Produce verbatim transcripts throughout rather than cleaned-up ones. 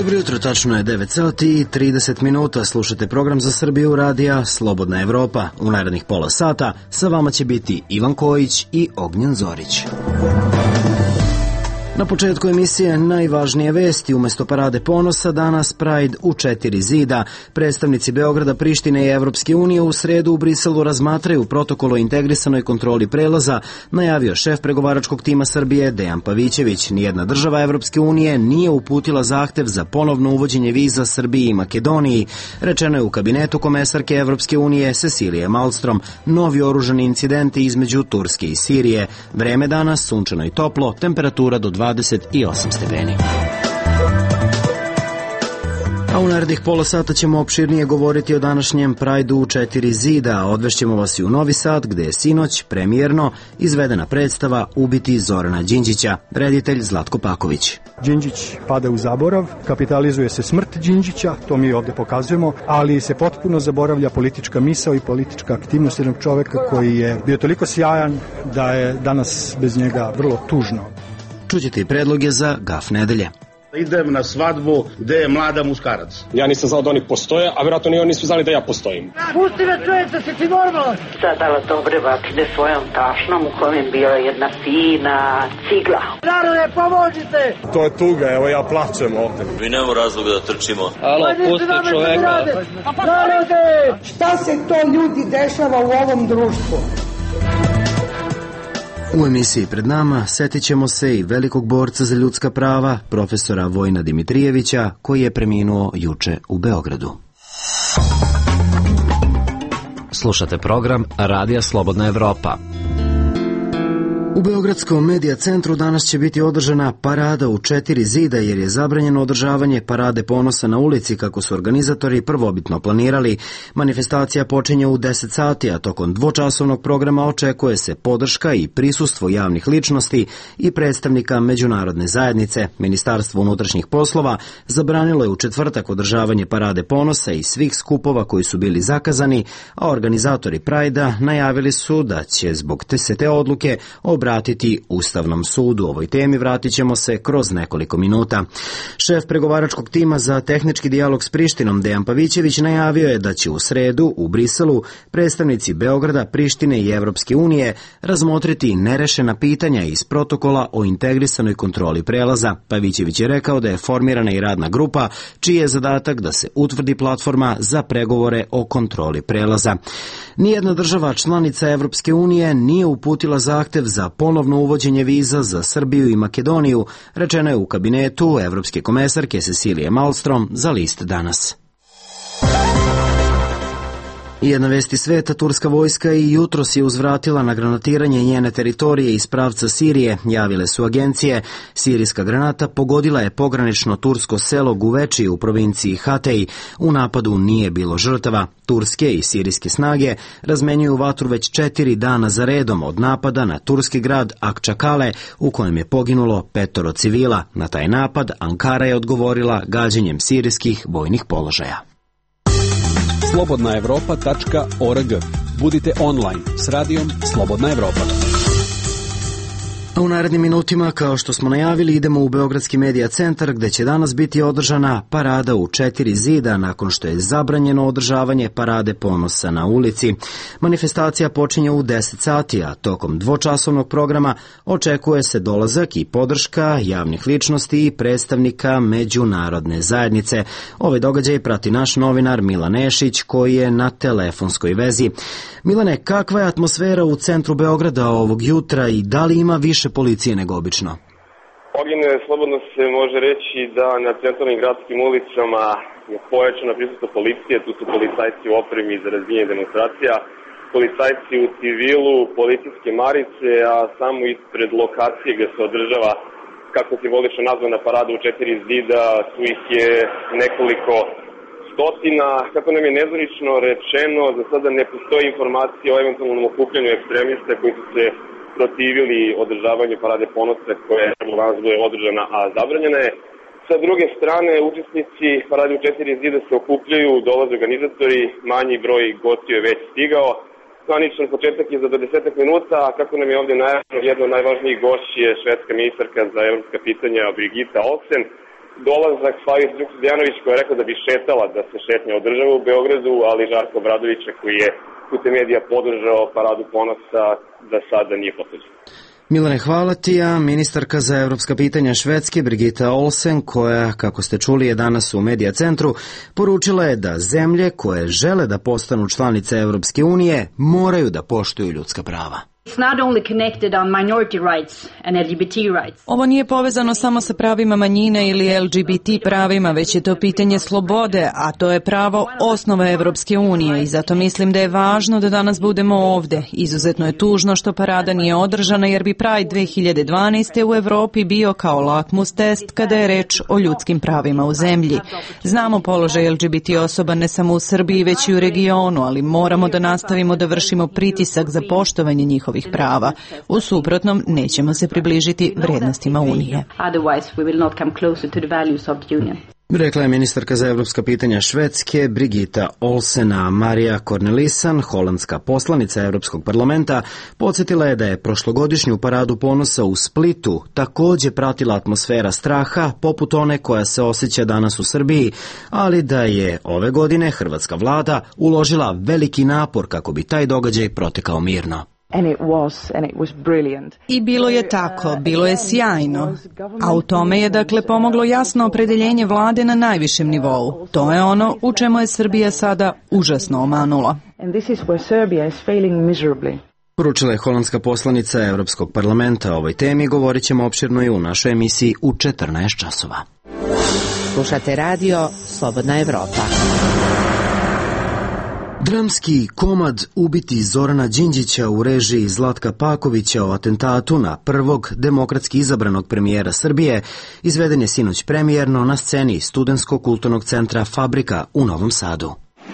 Dobro jutro, tačno je devet sati i trideset minuta. Slušate program za Srbiju radija Slobodna Evropa. U narednih pola sata sa vama će biti Ivan Kojić i Ognjen Zorić. Na početku emisije najvažnije vesti. Umesto parade ponosa danas Pride u četiri zida. Predstavnici Beograda, Prištine i Evropske unije u sredu u Briselu razmatraju protokol o integrisanoj kontroli prelaza, najavio šef pregovaračkog tima Srbije Dejan Pavićević. Nijedna država Evropske unije nije uputila zahtev za ponovno uvođenje viza Srbiji i Makedoniji. Rečeno je u kabinetu komesarke Evropske unije Cecilije Malmstrom. Novi oružani incidenti između Turske i Sirije. Vreme danas sunčano i toplo, temperatura do dvadeset osam stepeni. A u narednih pola sata ćemo opširnije govoriti o današnjem Prajdu u četiri zida. Odvešćemo vas i u Novi Sad, gde je sinoć premijerno izvedena predstava Ubiti Zorana Đinđića. Reditelj Zlatko Paković. Đinđić pada u zaborav, kapitalizuje se smrt Đinđića, to mi ovde pokazujemo, ali se potpuno zaboravlja politička misao i politička aktivnost jednog čoveka koji je bio toliko sjajan da je danas bez njega vrlo tužno. Čućete i predloge za Gaf nedelje. Idem na svadbu gde je mlada muškarac. Ja nisam znao da oni postoje, a vjerojatno ni oni nisu znali da ja postojim. Pusti me čovječe, si ti normalan? Zadala dobre batine svojom tašnom u kojem je bila jedna fina cigla. Narode, pomožite! To je tuga, evo ja plačem ovde. Mi nemamo razloga da trčimo. Alo, pusti čoveka. Narode! Šta se to ljudi dešava u ovom društvu? U emisiji pred nama setit ćemo se i velikog borca za ljudska prava, profesora Vojna Dimitrijevića, koji je preminuo juče u Beogradu. Slušate program Radija Slobodna Evropa. U Beogradskom medija centru danas će biti održana parada u četiri zida jer je zabranjeno održavanje parade ponosa na ulici kako su organizatori prvobitno planirali. Manifestacija počinje u deset sati, a tokom dvočasovnog programa očekuje se podrška i prisustvo javnih ličnosti i predstavnika međunarodne zajednice. Ministarstvo unutrašnjih poslova zabranilo je u četvrtak održavanje parade ponosa i svih skupova koji su bili zakazani, a organizatori Prajda najavili su da će zbog te, te odluke obratiti Ustavnom sudu. O ovoj temi vratit ćemo se kroz nekoliko minuta. Šef pregovaračkog tima za tehnički dijalog s Prištinom Dejan Pavićević najavio je da će u sredu u Briselu predstavnici Beograda, Prištine i Evropske unije razmotriti nerešena pitanja iz protokola o integrisanoj kontroli prelaza. Pavićević je rekao da je formirana i radna grupa čiji je zadatak da se utvrdi platforma za pregovore o kontroli prelaza. Nijedna država članica Evropske unije nije uputila zahtev za ponovno uvođenje viza za Srbiju i Makedoniju, rečeno je u kabinetu evropske komesarke Cecilije Malmstrom za List danas. I jedna vest iz sveta, turska vojska i jutros je uzvratila na granatiranje njene teritorije iz pravca Sirije, javile su agencije. Sirijska granata pogodila je pogranično tursko selo Guveči u provinciji Hatej. U napadu nije bilo žrtava. Turske i sirijske snage razmenjuju vatru već četiri dana za redom od napada na turski grad Akčakale u kojem je poginulo petoro civila. Na taj napad Ankara je odgovorila gađanjem sirijskih vojnih položaja. slobodna evropa tačka org. Budite online s radijom Slobodna Evropa. A u narednim minutima, kao što smo najavili, idemo u Beogradski medija centar gde će danas biti održana parada u četiri zida nakon što je zabranjeno održavanje parade ponosa na ulici. Manifestacija počinje u deset sati, a tokom dvočasovnog programa očekuje se dolazak i podrška javnih ličnosti i predstavnika međunarodne zajednice. Ove događaje prati naš novinar Milan Nešić koji je na telefonskoj vezi. Milane, kakva je atmosfera u centru Beograda ovog jutra i da li ima više policije nego obično? Ognjene, slobodno se može reći da na centralnim gradskim ulicama je pojačano prisustvo policije, tu su policajci u opremi za razvijenje demonstracija, policajci u civilu, policijske marice, a samo ispred lokacije gde se održava, kako simbolično nazvana parada u četiri zida, tu ih je nekoliko stotina. Kako nam je nezvanično rečeno, za sada ne postoji informacija o eventualnom okupljanju ekstremista koji su se protivili održavanju parade ponosa koja je je održana, a zabranjena je. Sa druge strane, učesnici parade u četiri zida se okupljaju, dolaze organizatori, manji broj gostiju je već stigao. Zvaničan početak je za dvadeset minuta, a kako nam je ovdje najavljeno, jedna od najvažnijih gošći je švedska ministarka za evropska pitanja Birgitta Olsen. dolazak Slavice Đukić Dejanović koja je rekla da bi šetala da se šetnja održava u Beogradu, ali Žarko Obradovića koji je putem medija podržao paradu ponosa da sada nije potvrđen. Milane, hvala ti, a ministarka za evropska pitanja Švedske Birgitta Olsen, koja, kako ste čuli, je danas u Medija centru, poručila je da zemlje koje žele da postanu članice Evropske unije moraju da poštuju ljudska prava. Ovo nije povezano samo sa pravima manjine ili L G B T pravima, već je to pitanje slobode, a to je pravo osnova Evropske unije i zato mislim da je važno da danas budemo ovde. Izuzetno je tužno što parada nije održana jer bi Pride dve hiljade dvanaeste. u Evropi bio kao lakmus test kada je reč o ljudskim pravima u zemlji. Znamo položaj L G B T osoba ne samo u Srbiji već i u regionu, ali moramo da nastavimo da vršimo pritisak za poštovanje njihovih prava. U suprotnom, nećemo se približiti vrednostima Unije. Rekla je ministarka za evropska pitanja Švedske Birgitta Olsen. A Marija Cornelissen, holandska poslanica Evropskog parlamenta, podsjetila je da je prošlogodišnju paradu ponosa u Splitu takođe pratila atmosfera straha poput one koja se osjeća danas u Srbiji, ali da je ove godine hrvatska vlada uložila veliki napor kako bi taj događaj protekao mirno. I bilo je tako, bilo je sjajno. A u tome je dakle pomoglo jasno opredeljenje vlade na najvišem nivou. To je ono u čemu je Srbija sada užasno omanula. Poručila je holandska poslanica Evropskog parlamenta o ovoj temi. Govorit ćemo opširno i u našoj emisiji u četrnaest časova. Slušate radio Slobodna Evropa. Dramski komad Ubiti Zorana Đinđića u režiji Zlatka Pakovića o atentatu na prvog demokratski izabranog premijera Srbije izveden je sinoć premijerno na sceni Studentskog kulturnog centra Fabrika u Novom Sadu.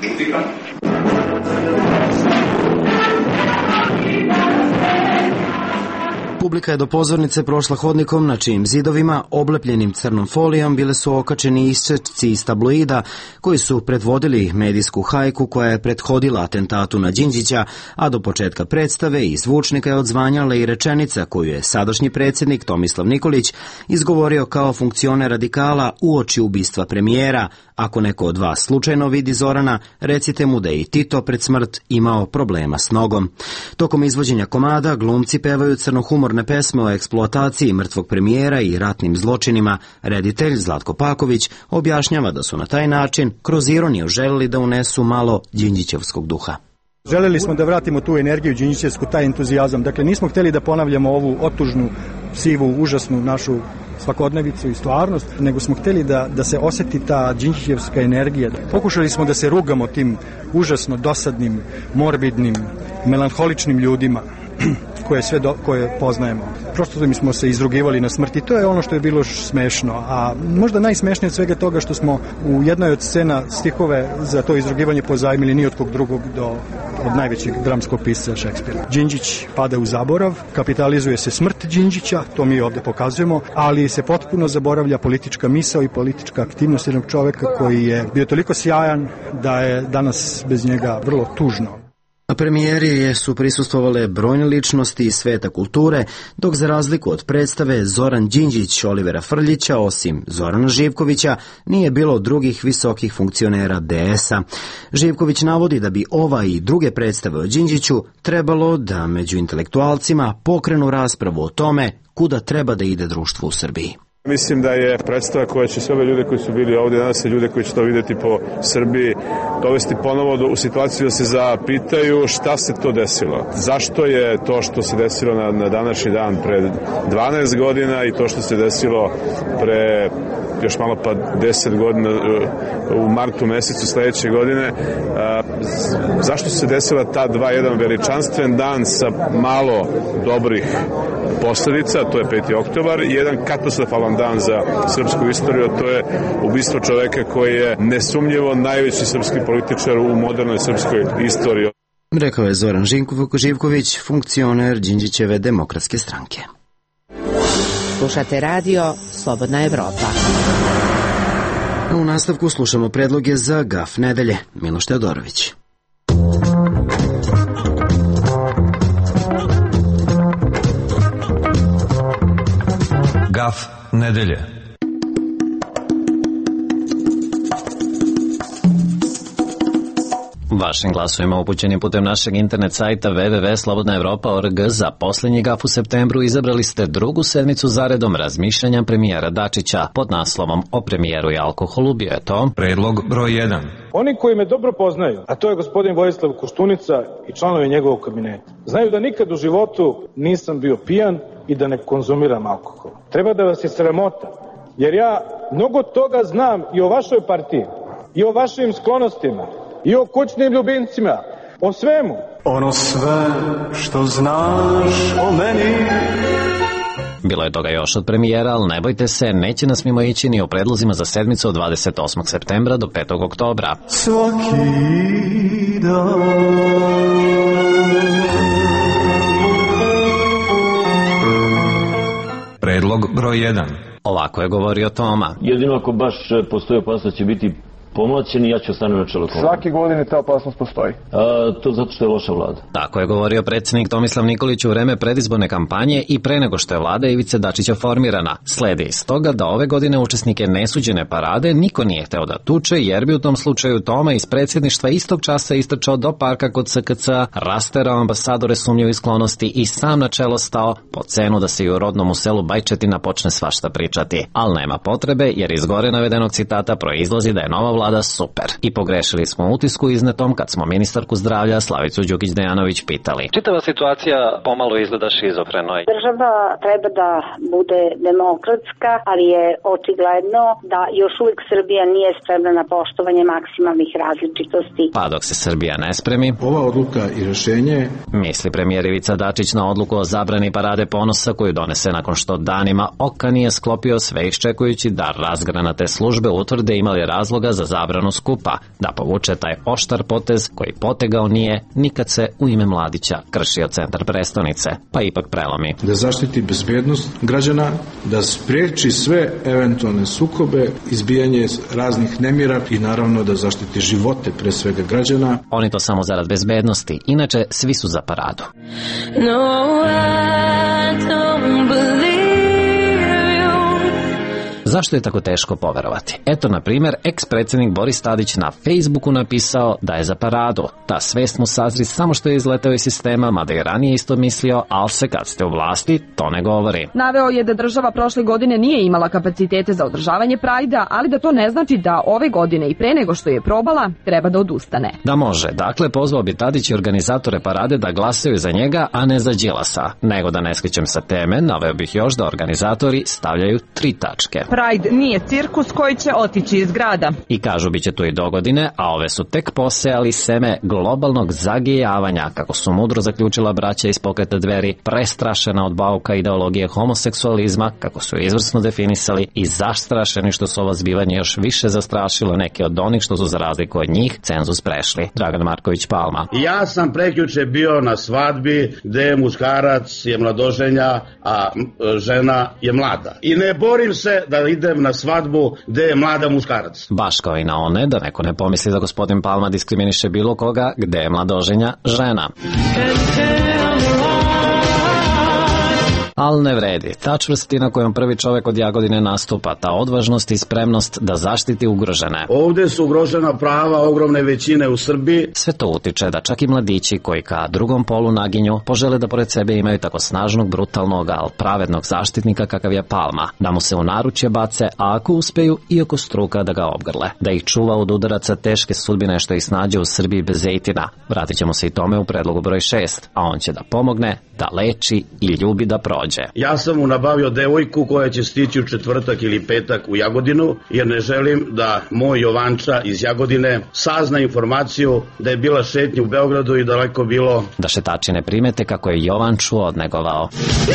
Publika je do pozornice prošla hodnikom na čijim zidovima, oblepljenim crnom folijom, bile su okačeni isčeci iz tabloida koji su predvodili medijsku hajku koja je prethodila atentatu na Đinđića, a do početka predstave iz zvučnika je odzvanjala i rečenica koju je sadašnji predsjednik Tomislav Nikolić izgovorio kao funkcioner radikala uoči ubistva premijera: ako neko od vas slučajno vidi Zorana, recite mu da je i Tito pred smrt imao problema s nogom. Tokom izvođenja komada glumci pevaju crnohumorne pesme o eksploataciji mrtvog premijera i ratnim zločinima. Reditelj Zlatko Paković objašnjava da su na taj način kroz ironiju želeli da unesu malo đinđićevskog duha. Želeli smo da vratimo tu energiju đinđićevsku, taj entuzijazam. Dakle, nismo hteli da ponavljamo ovu otužnu, sivu, užasnu našu svakodnevicu i stvarnost, nego smo hteli da, da se osjeti ta đinđićevska energija. Pokušali smo da se rugamo tim užasno dosadnim, morbidnim, melanholičnim ljudima koje sve do, koje poznajemo. Prosto mi smo se izrugivali na smrt i to je ono što je bilo smešno. A možda najsmešnije od svega toga što smo u jednoj od scena stihove za to izrugivanje pozajmili ni od kog drugog do od najvećeg dramskog pisca Šekspira. Đinđić pada u zaborav, kapitalizuje se smrt Đinđića, to mi ovde pokazujemo, ali se potpuno zaboravlja politička misao i politička aktivnost jednog čoveka koji je bio toliko sjajan da je danas bez njega vrlo tužno. Na premijeri su prisustvovale brojne ličnosti iz sveta kulture, dok za razliku od predstave Zoran Đinđić Olivera Frljića, osim Zorana Živkovića, nije bilo drugih visokih funkcionera D S-a. Živković navodi da bi ova i druge predstave o Đinđiću trebalo da među intelektualcima pokrenu raspravu o tome kuda treba da ide društvo u Srbiji. Mislim da je predstava koja će sve ove ljude koji su bili ovdje danas i ljude koji će to vidjeti po Srbiji dovesti ponovo do, u situaciju da se zapitaju šta se to desilo. Zašto je to što se desilo na, na današnji dan pre dvanaest godina i to što se desilo pre još malo pa deset godina u martu mesecu sledeće godine. A, zašto se desila ta dva, jedan veličanstven dan sa malo dobrih posledica, to je peti oktobar, i jedan katastrofalan dan za srpsku istoriju, to je ubistvo čoveka koji je nesumnjivo najveći srpski političar u modernoj srpskoj istoriji. Rekao je Zoran Živković, funkcioner Đinđićeve demokratske stranke. Slušate radio Slobodna Evropa. U nastavku slušamo predloge za Gaf nedelje. Miloš Teodorović. Gaf nedelje. Vašim glasovima upućenim putem našeg internet sajta w w w tačka slobodna evropa tačka org za posljednji gaf u septembru izabrali ste drugu sedmicu zaredom razmišljanja premijera Dačića pod naslovom o premijeru i alkoholu. Bio je to predlog broj jedan. Oni koji me dobro poznaju, a to je gospodin Vojislav Koštunica i članovi njegovog kabineta, znaju da nikad u životu nisam bio pijan i da ne konzumiram alkohol. Treba da vas je sramota, jer ja mnogo toga znam i o vašoj partiji, i o vašim sklonostima, i o kućnim ljubimcima, o svemu. Ono sve što znaš o meni. Bilo je toga još od premijera, ali ne bojte se, neće nas mimo ići ni o predlozima za sedmicu od dvadeset osmog septembra do petog oktobra. Svaki dan. Predlog broj jedan. Ovako je govorio Toma. Jedino ako baš postoji opasnost će biti pomlaćeni, ja ću ostane na čelu. Svake godine ta opasnost postoji. A, to zato što je loša vlada. Tako je govorio predsjednik Tomislav Nikolić u vreme predizborne kampanje i pre nego što je vlada Ivice Dačića formirana. Sledi iz toga da ove godine učesnike nesuđene parade niko nije hteo da tuče, jer bi u tom slučaju Toma iz predsjedništva istog časa istrčao do parka kod S K C, rasterao ambasadore sumnjivih sklonosti i sam na čelo stao po cenu da se i u rodnom selu Bajčetina počne svašta pričati. Ali nema potrebe, jer iz gore navedenog citata proizlazi da je nova vlada vlada super. I pogrešili smo utisku iznetom kad smo ministarku zdravlja Slavicu Đukić-Dejanović pitali. Čitava situacija pomalo izgleda šizofreno. Država treba da bude demokratska, ali je očigledno da još uvijek Srbija nije spremna na poštovanje maksimalnih različitosti. Pa dok se Srbija ne spremi, ova odluka i rešenje, misli premijer Ivica Dačić na odluku o zabrani parade ponosa koju donese nakon što danima oka nije sklopio, sve iščekujući da razgranate službe utvrde imali razloga za zabranu skupa, da povuče taj oštar potez koji potegao nije nikad se u ime Mladića kršio centar prestonice, pa ipak prelomi. Da zaštiti bezbednost građana, da spriječi sve eventualne sukobe, izbijanje raznih nemira i naravno da zaštiti živote pre svega građana. Oni to samo zarad bezbednosti, inače svi su za paradu. No, I don't believe. Zašto je tako teško poverovati? Eto, na primjer, eks-predsjednik Boris Tadić na Facebooku napisao da je za paradu. Ta svest mu sazri samo što je izletao iz sistema, mada i ranije isto mislio, ali se kad ste u vlasti, to ne govori. Naveo je da država prošle godine nije imala kapacitete za održavanje Prajda, ali da to ne znači da ove godine i pre nego što je probala, treba da odustane. Da može. Dakle, pozvao bi Tadić i organizatore parade da glasaju za njega, a ne za Đilasa. Nego da ne skrećem sa teme, naveo bih još da organizatori stavljaju tri tačke. Pride nije cirkus koji će otići iz grada. I kažu biće tu i dogodine, a ove su tek posejali seme globalnog zagijavanja, kako su mudro zaključila braća iz pokreta Dveri, prestrašena od bauka ideologije homoseksualizma, kako su izvrsno definisali, i zastrašeni što su ovo zbivanje još više zastrašilo neke od onih što su za razliku od njih cenzus prešli. Dragan Marković Palma. Ja sam prekjuče bio na svadbi gde muškarac je mladoženja, a žena je mlada. I ne borim se da idem na svadbu gde je mlada muškarac. Baš kao i na one, da neko ne pomisli da gospodin Palma diskriminiše bilo koga gde je mladoženja žena. Ali ne vredi. Ta čvrstina kojom prvi čovek od Jagodine nastupa, ta odvažnost i spremnost da zaštiti ugrožene. Ovde su ugrožena prava ogromne većine u Srbiji. Sve to utiče da čak i mladići koji ka drugom polu naginju požele da pored sebe imaju tako snažnog, brutalnog, ali pravednog zaštitnika kakav je Palma. Da mu se u naručje bace, a ako uspeju i oko struka da ga obgrle. Da ih čuva od udaraca teške sudbine što ih snađe u Srbiji bez zejtina. Vratit ćemo se i tome u predlogu broj šest, a on će da pomogne, da leči i ljubi da prođe. Ja sam mu nabavio devojku koja će stići u četvrtak ili petak u Jagodinu, jer ne želim da moj Jovanča iz Jagodine sazna informaciju da je bila šetnja u Beogradu i daleko bilo. Da šetači ne primete kako je Jovanču odnegovao.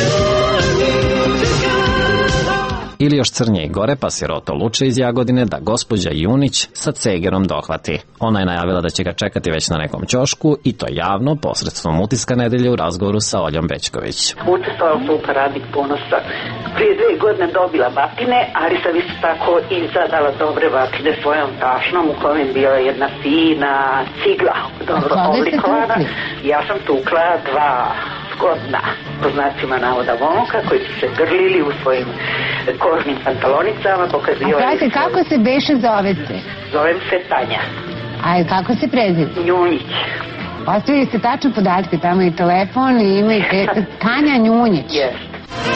Ili još crnije i gore, pa siroto Luče iz Jagodine da gospođa Junić sa cegerom dohvati. Ona je najavila da će ga čekati već na nekom ćošku i to javno posredstvom Utiska nedelje u razgovoru sa Oljom Bećković. Učestvovala sam u paradi ponosa. Prije dve godine dobila batine, ali sam isto tako i zadala dobre batine svojom tašnom u kojem je bila jedna fina cigla, dobro oblikovana. Ja sam tukla dva zgodna, po znacima navoda, momka koji su se grlili u svojim kožnim pantalonicama, pokazivaju... A kako se beše zovete? Zovem se Tanja. A kako se preziva? Njunjić. Ostavili ste tačno podatke, tamo i telefon i imate Tanja Njunjić. Jest.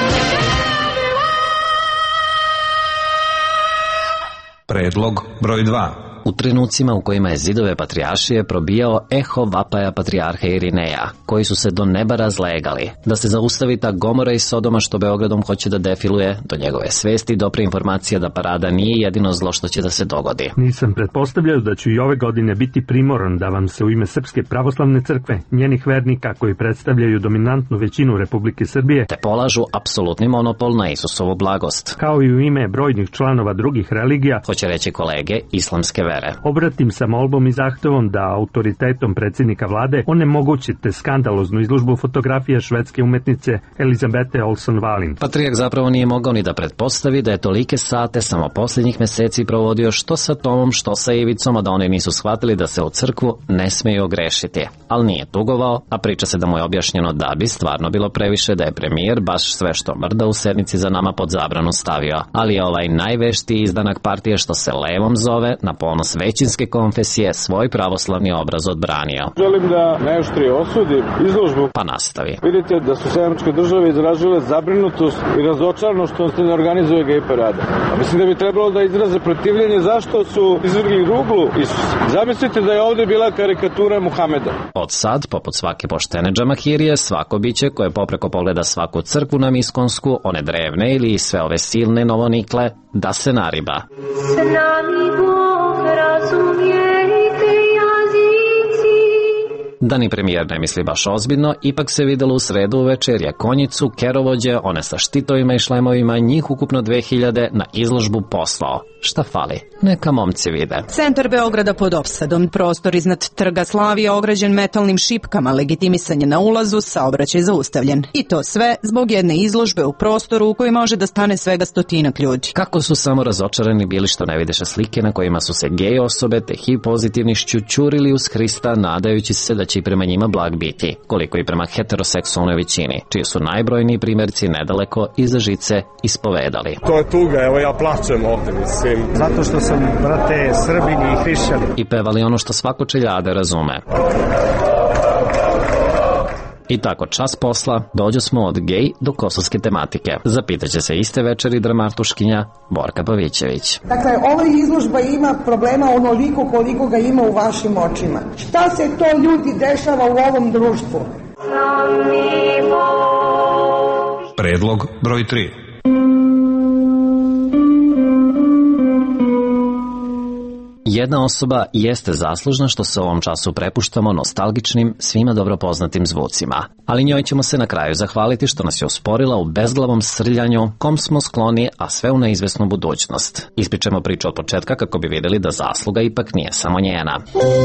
Predlog broj dva. U trenucima u kojima je zidove patrijaršije probijao eho vapaja patrijarha Irineja, koji su se do neba razlegali, da se zaustavi ta Gomora i Sodoma što Beogradom hoće da defiluje, do njegove svesti dopre informacija da parada nije jedino zlo što će da se dogodi. Nisam pretpostavljao da ću i ove godine biti primoran da vam se u ime Srpske pravoslavne crkve, njenih vernika koji predstavljaju dominantnu većinu Republike Srbije, te polažu apsolutni monopol na Isusovu blagost, kao i u ime brojnih članova drugih religija, hoće reći kolege islamske vere. Obratim sa molbom i zahtevom da autoritetom predsjednika vlade onemogućite skandaloznu izložbu fotografija švedske umetnice Elizabete Olson-Wallin. Patrijarh zapravo nije mogao ni da pretpostavi da je tolike sate samo posljednjih meseci provodio što sa Tomom, što sa Ivicom, a da oni nisu shvatili da se u crkvu ne smeju ogrešiti. Ali nije tugovao, a priča se da mu je objašnjeno da bi stvarno bilo previše da je premijer baš sve što mrda u sednici za nama pod zabranu stavio. Ali je ovaj najveštiji izdanak partije što se levom zove, na ponos većinske konfesije, svoj pravoslavni obraz odbranio. Želim da najoštrije osudim izložbu. Pa nastavi. Vidite da su Sjedinjene Države izražile zabrinutost i razočaranost što se ne organizuje gej parada. A mislim da bi trebalo da izraze protivljenje zašto su izvrgli ruglu Isusa. Zamislite da je ovdje bila karikatura Muhameda. Od sad, poput svake poštene džamahirije, svako biće koje popreko pogleda svaku crkvu nam iskonsku, one drevne ili sve ove silne novonikle, da se nariba. S nami Bog, razumijete jazici. Da ni premijer ne misli baš ozbiljno, ipak se videlo u sredu uvečer je konjicu, kerovođe, one sa štitovima i šlemovima, njih ukupno dve hiljade na izložbu poslao. Šta fali? Neka momci vide. Centar Beograda pod opsadom, prostor iznad Trga Slavije ograđen metalnim šipkama, legitimisanje na ulazu, saobraćaj zaustavljen. I to sve zbog jedne izložbe u prostoru u kojoj može da stane svega stotinak ljudi. Kako su samo razočarani bili što ne videše slike na kojima su se gej osobe te H I V pozitivni šćućurili uz Hrista, nadajući se da će i prema njima blag biti, koliko i prema heteroseksualnoj većini, čiji su najbrojniji primjerci nedaleko iza žice ispovedali. To je tuga, evo ja plačem ovdje, mislim. Zato što sam, brate, Srbin i hrišćanin. I pevali ono što svako čeljade razume. I tako čas posla dođo smo od gej do kosovske tematike. Zapitaće se iste večeri dramaturškinja Borka Pavićević. Dakle, ova izložba ima problema onoliko koliko ga ima u vašim očima. Šta se to ljudi dešava u ovom društvu? Predlog broj tri. Jedna osoba jeste zaslužna što se u ovom času prepuštamo nostalgičnim, svima dobro poznatim zvucima. Ali njoj ćemo se na kraju zahvaliti što nas je usporila u bezglavom srljanju, kom smo skloni, a sve u neizvesnu budućnost. Ispričamo priču od početka kako bi vidjeli da zasluga ipak nije samo njena.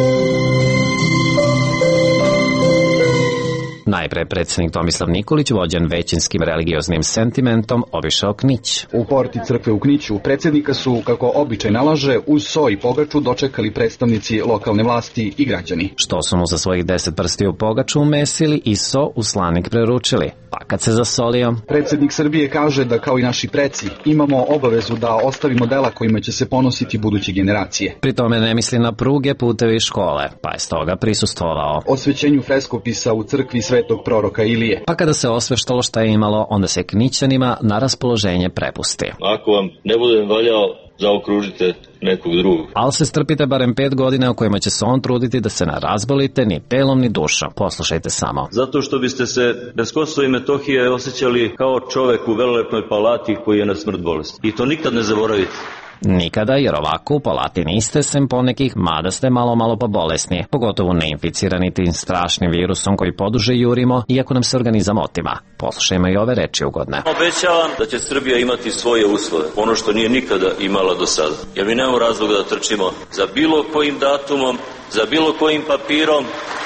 Najpre predsjednik Tomislav Nikolić, vođen većinskim religioznim sentimentom, obišao Knić. U porti crkve u Kniću predsjednika su, kako običaj nalaže, uz so i pogaču dočekali predstavnici lokalne vlasti i građani. Što su mu za svojih deset prsti u pogaču umesili i so u slanik preručili. Pa kad se zasolio... Predsjednik Srbije kaže da, kao i naši preci, imamo obavezu da ostavimo dela kojima će se ponositi buduće generacije. Pri tome ne misli na pruge, putevi i škole, pa je stoga prisustvovao osvećenju freskopisa u crkvi Svetog proroka Ilije. Pa kada se osveštalo šta je imalo, onda se Knićanima na raspoloženje prepusti. Ako vam ne budem valjao, zaokružite nekog drugog. Ali se strpite barem pet godina u kojima će se on truditi da se ne razbolite ni telom ni dušom. Poslušajte samo. Zato što biste se bez Kosova i Metohije osjećali kao čovek u velelepnoj palati koji je na smrt bolesti. I to nikad ne zaboravite. Nikada, jer ovako u palati niste, sem ponekih, mada ste malo malo pa bolesni, pogotovo neinficirani tim strašnim virusom koji poduže jurimo, iako nam se organizam otima. Poslušajmo i ove reči ugodne. Obećavam da će Srbija imati svoje uslove, ono što nije nikada imala do sada. Jer mi nemamo razloga da trčimo za bilo kojim datumom, za bilo kojim papirom.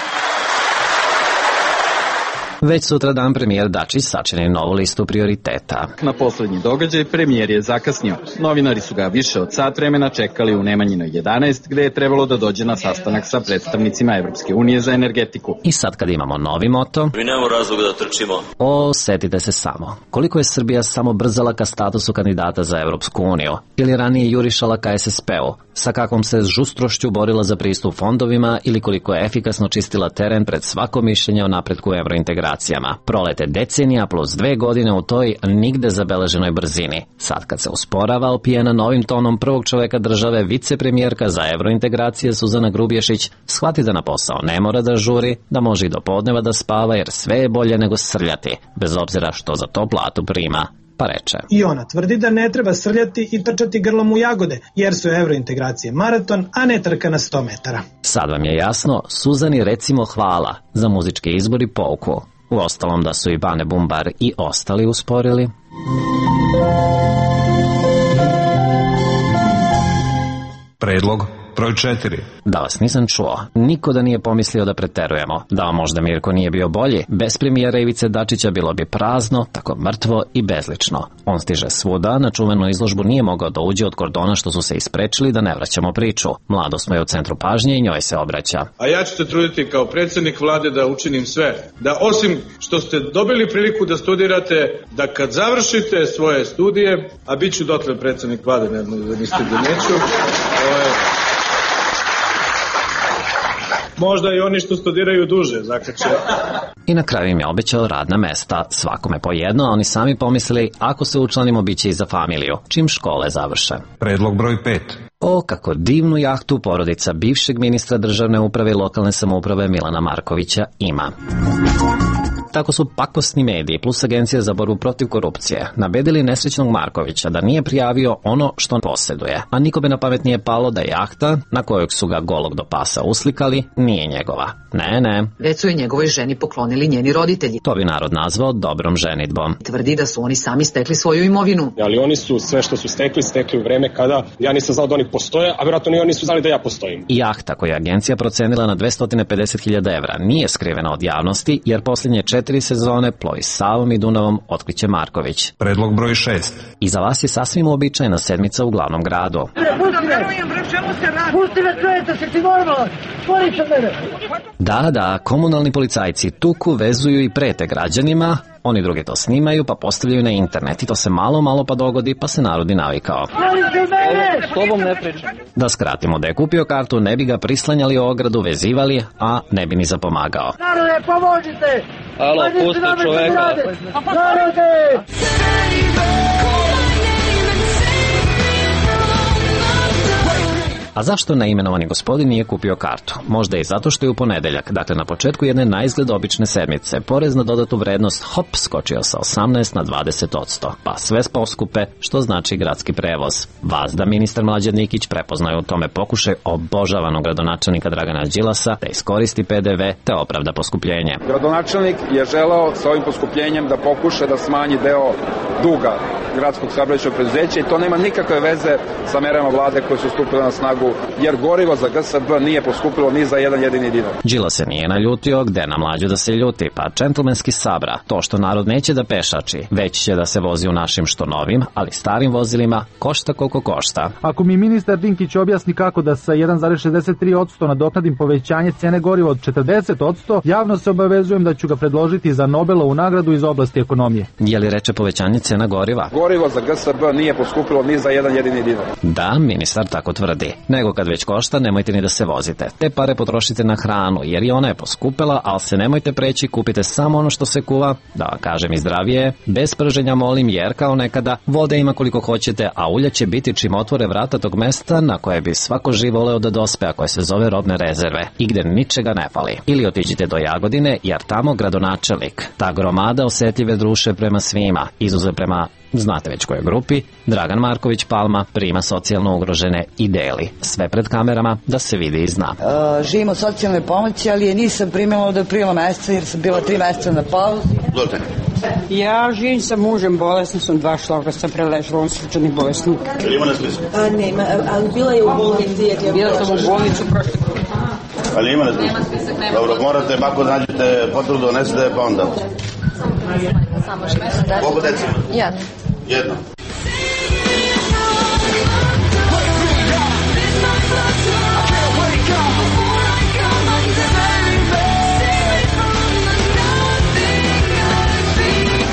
Već sutra dan premijer Dačić sačini novu listu prioriteta. Na poslednji događaj premijer je zakasnio. Novinari su ga više od sat vremena čekali u Nemanjinoj jedanaest, gde je trebalo da dođe na sastanak sa predstavnicima Evropske unije za energetiku. I sad kad imamo novi moto... Mi nemamo razloga da trčimo. O, setite se samo. Koliko je Srbija samo brzala ka statusu kandidata za Evropsku uniju? Ili ranije jurišala ka es es pe u? sa kakvom se žustrošću borila za pristup fondovima ili koliko je efikasno čistila teren pred svako mišljenje o napretku evrointegracijama. Prolete decenija plus dve godine u toj nigde zabeleženoj brzini. Sad kad se usporava, opijena novim tonom prvog čoveka države, vicepremijerka za evrointegracije Suzana Grubješić shvati da na posao ne mora da žuri, da može i do podneva da spava jer sve je bolje nego srljati, bez obzira što za to platu prima. Pa reče. I ona tvrdi da ne treba srljati i trčati grlom u jagode, jer su evrointegracije maraton, a ne trka na sto metara. Sad vam je jasno, Suzani recimo hvala za muzički izbor i pouku. Uostalom da su i Bane Bumbar i ostali usporili. Predlog broj četiri. Da vas nisam čuo, niko da nije pomislio da preterujemo. Da vam možda Mirko nije bio bolji, bez premijera Ivice Dačića bilo bi prazno, tako mrtvo i bezlično. On stiže svuda, na čuvenu izložbu nije mogao da uđe od kordona što su se isprečili da ne vraćamo priču. Mladost mu je u centru pažnje i njoj se obraća. A ja ću se truditi kao predsjednik vlade da učinim sve. Da osim što ste dobili priliku da studirate, da kad završite svoje studije, a bit ću dotle predsjednik vlade, ne da niste da neću, možda i oni što studiraju duže zakače. I na kraju im je obećao radna mesta, svakome po jedno, a oni sami pomislili ako se učlanimo bit će i za familiju, čim škole završe. Predlog broj pet. O, kako divnu jahtu porodica bivšeg ministra državne uprave i lokalne samouprave Milana Markovića ima. Tako su pakosni mediji plus Agencija za borbu protiv korupcije nabedili nesrećnog Markovića da nije prijavio ono što posjeduje, a nikome na pamet nije palo da jahta, na kojeg su ga golog do pasa uslikali, nije njegova. Ne, ne. Već su i njegovoj ženi poklonili njeni roditelji. To bi narod nazvao dobrom ženidbom. Tvrdi da su oni sami stekli svoju imovinu. Ali oni su sve što su stekli, stekli u vreme kada ja nisam znao da oni postoje, a vjerojatno ni oni nisu znali da ja postojim. Jahta koju je agencija procenila na dvesta pedeset hiljada evra nije skrivena od javnosti, jer posljednje četiri sezone plovi Savom i Dunavom otkriće Marković. Predlog broj šest. I za vas je sasvim uobičajena sedmica u glavnom gradu. Pusti me čovječe, si ti normalan, stvori se mene. Da, da, komunalni policajci tuku, vezuju i prete građanima, oni drugi to snimaju pa postavljaju na internet i to se malo malo pa dogodi pa se narod i navikao. S tobom ne pričam. Da skratimo, da je kupio kartu ne bi ga prislanjali u ogradu, vezivali, a ne bi ni zapomagao. Narode, pomožite! Alo, pusti čoveka. Narode! A zašto neimenovani gospodin nije kupio kartu? Možda i zato što je u ponedeljak, dakle na početku jedne naizgled obične sedmice, porez na dodatu vrednost hop skočio sa osamnaest na dvadeset odsto, pa sve poskupe, što znači gradski prevoz. Vazda ministar Mlađan Nikić prepoznaju u tome pokušaj obožavanog gradonačelnika Dragana Đilasa da iskoristi P D V te opravda poskupljenje. Gradonačelnik je želeo sa ovim poskupljenjem da pokuša da smanji deo duga gradskog saobraćajnog preduzeća i to nema nikakve veze sa merama vlade koje su stupile na snagu, jer gorivo za G S B nije poskupilo ni za jedan jedini dinar. Đilas se nije naljutio, gde na Mlađu da se ljuti, pa džentlmenski sabra to što narod neće da pešači, već će da se vozi u našim što novim, ali starim vozilima košta koliko košta. Ako mi ministar Dinkić objasni kako da sa jedan zarez šezdeset tri odsto nadoknadim povećanje cene goriva od četrdeset odsto, javno se obavezujem da ću ga predložiti za Nobelovu nagradu iz oblasti ekonomije. Je li reče povećanje cena goriva? Gorivo za G S B nije poskupilo ni za jedan jedini dinar. Da, ministar tako tvrdi. Nego kad već košta, nemojte ni da se vozite. Te pare potrošite na hranu, jer i ona je poskupela, ali se nemojte preći, kupite samo ono što se kuva, da vam kažem i zdravije, bez prženja molim, jer kao nekada, vode ima koliko hoćete, a ulja će biti čim otvore vrata tog mesta na koje bi svako živ voleo da dospe, a koje se zove robne rezerve, i gde ničega ne fali. Ili otiđite do Jagodine, jer tamo gradonačelnik, ta gromada osetljive druše prema svima, izuzev prema znate već kojoj grupi, Dragan Marković Palma prima socijalno ugrožene i deli. Sve pred kamerama da se vidi i zna. Uh, živim od socijalne pomoći, ali je nisam primila od aprila meseca jer sam bila tri meseca na pauzi. Dobre. Ja živim sa mužem, bolesna sam, dva šloga sam preležila, on slučajni bolesnik. Ili ima na smislu? A nema, ali bila je u bolnici. Bila sam u bolnicu prošle. Ali ima na smislu? Dobro, morate, bako nađete potvrdu, donesete, pa onda. Samo što se da. Koliko deci? Jedno. Jedno.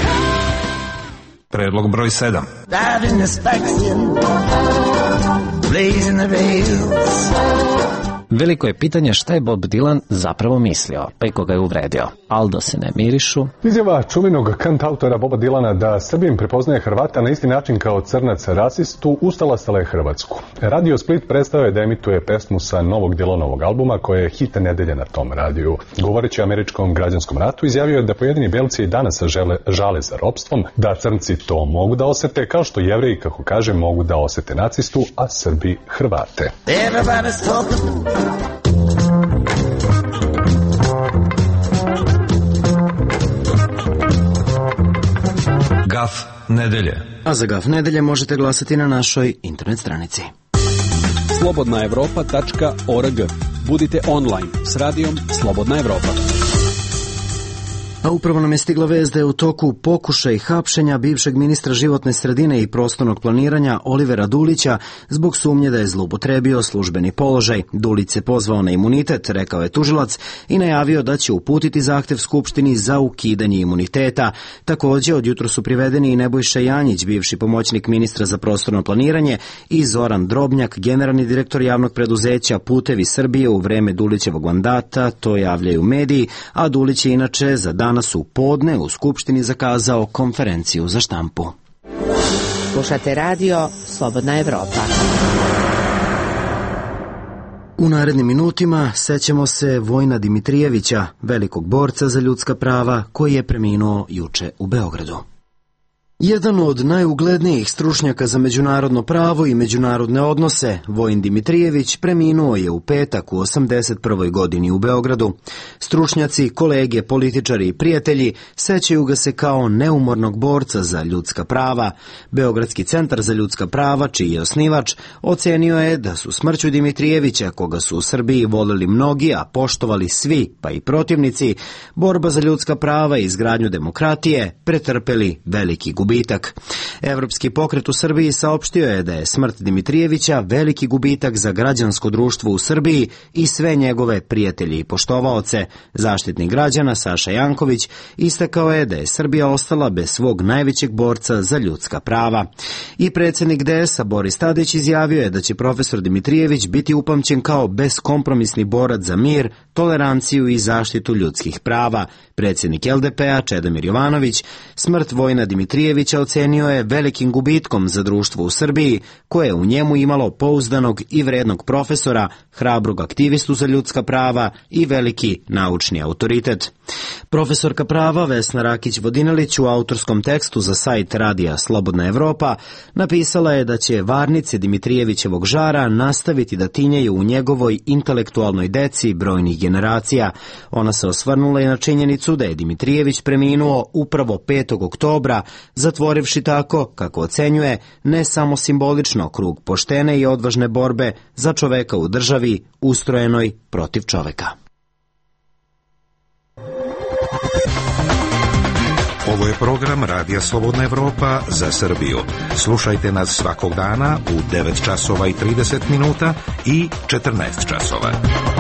Predlog broj sedam. blazing the rails. Veliko je pitanje šta je Bob Dylan zapravo mislio, pa i koga je uvredio. Aldo se ne mirišu. Izjava čuvenog kantautora Boba Dylana da Srbin prepoznaje Hrvata na isti način kao crnac rasistu ustalastala je Hrvatsku. Radio Split prestao je da emituje pesmu sa novog Dylanovog albuma koja je hit nedelje na tom radiju. Govoreći o američkom građanskom ratu, izjavio je da pojedini belci i danas žele, žale za ropstvom, da crnci to mogu da osete, kao što Jevreji, kako kaže, mogu da osete nacistu, a Srbi Hrvate. Gaf nedelje. A za Gaf nedelje možete glasati na našoj internet stranici. slobodna evropa tačka org. Budite online s radijom Slobodna Evropa. A upravo nam je stigla vest da je u toku pokušaj hapšenja bivšeg ministra životne sredine i prostornog planiranja Olivera Dulića zbog sumnje da je zloupotrebio službeni položaj. Dulić se pozvao na imunitet, rekao je tužilac, i najavio da će uputiti zahtev Skupštini za ukidanje imuniteta. Također, od jutro su privedeni i Nebojša Janjić, bivši pomoćnik ministra za prostorno planiranje, i Zoran Drobnjak, generalni direktor javnog preduzeća Putevi Srbije u vreme Dulićevog mandata, to javljaju mediji, a Dulić je inače za dan danas u podne u Skupštini zakazao konferenciju za štampu. Slušate radio Slobodna Evropa. U narednim minutima sećamo se Vojna Dimitrijevića, velikog borca za ljudska prava koji je preminuo juče u Beogradu. Jedan od najuglednijih stručnjaka za međunarodno pravo i međunarodne odnose, Vojin Dimitrijević, preminuo je u petak u osamdeset prvoj godini u Beogradu. Stručnjaci, kolege, političari i prijatelji sećaju ga se kao neumornog borca za ljudska prava. Beogradski centar za ljudska prava, čiji je osnivač, ocenio je da su smrću Dimitrijevića, koga su u Srbiji voleli mnogi, a poštovali svi, pa i protivnici, borba za ljudska prava i izgradnju demokratije pretrpeli veliki gubitak. Evropski pokret u Srbiji saopštio je da je smrt Dimitrijevića veliki gubitak za građansko društvo u Srbiji i sve njegove prijatelji i poštovaoce. Zaštitnik građana Saša Janković istakao je da je Srbija ostala bez svog najvećeg borca za ljudska prava. I predsjednik D S A Boris Tadić izjavio je da će profesor Dimitrijević biti upamćen kao beskompromisni borac za mir, toleranciju i zaštitu ljudskih prava. Predsjednik L D P-a Čedomir Jovanović smrt Vojina Dimitrijevića ocenio je velikim gubitkom za društvo u Srbiji, koje je u njemu imalo pouzdanog i vrednog profesora, hrabrog aktivistu za ljudska prava i veliki naučni autoritet. Profesorka prava Vesna Rakić-Vodinelić u autorskom tekstu za sajt radija Slobodna Evropa napisala je da će varnice Dimitrijevićevog žara nastaviti da tinjaju u njegovoj intelektualnoj deci brojnih generacija. Ona se osvrnula i na činjenicu da je Dimitrijević preminuo upravo petog oktobra, zatvorivši tako, kako ocenjuje, ne samo simbolično krug poštene i odvažne borbe za čoveka u državi ustrojenoj protiv čoveka. Ovo je program Radija Slobodna Evropa za Srbiju. Slušajte nas svakog dana u devet časova i trideset minuta i četrnaest časova.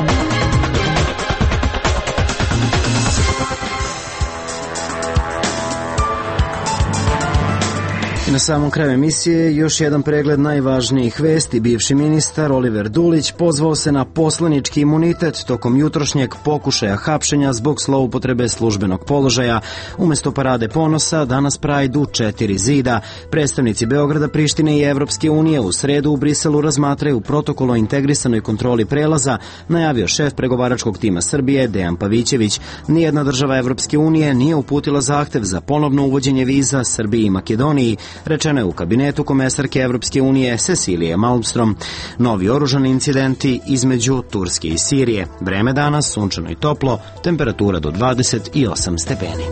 I na samom kraju emisije još jedan pregled najvažnijih vesti. Bivši ministar Oliver Dulić pozvao se na poslanički imunitet tokom jutrošnjeg pokušaja hapšenja zbog zloupotrebe službenog položaja. Umesto parade ponosa, danas Pride u četiri zida. Predstavnici Beograda, Prištine i Evropske unije u sredu u Briselu razmatraju protokol o integrisanoj kontroli prelaza, najavio šef pregovaračkog tima Srbije Dejan Pavićević. Nijedna država Evropske unije nije uputila zahtev za ponovno uvođenje viza Srbiji i Makedoniji, rečeno je u kabinetu komesarke Evropske unije Cecilije Malmstrom. Novi oružani incidenti između Turske i Sirije. Vreme danas sunčano i toplo, temperatura do dvadeset osam stepeni.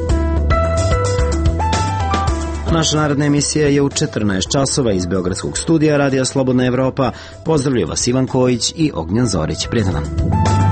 Naša naredna emisija je u četrnaest časova iz Beogradskog studija Radija Slobodna Evropa. Pozdravljaju vas Ivan Kojić i Ognjan Zorić. Prijetan dan.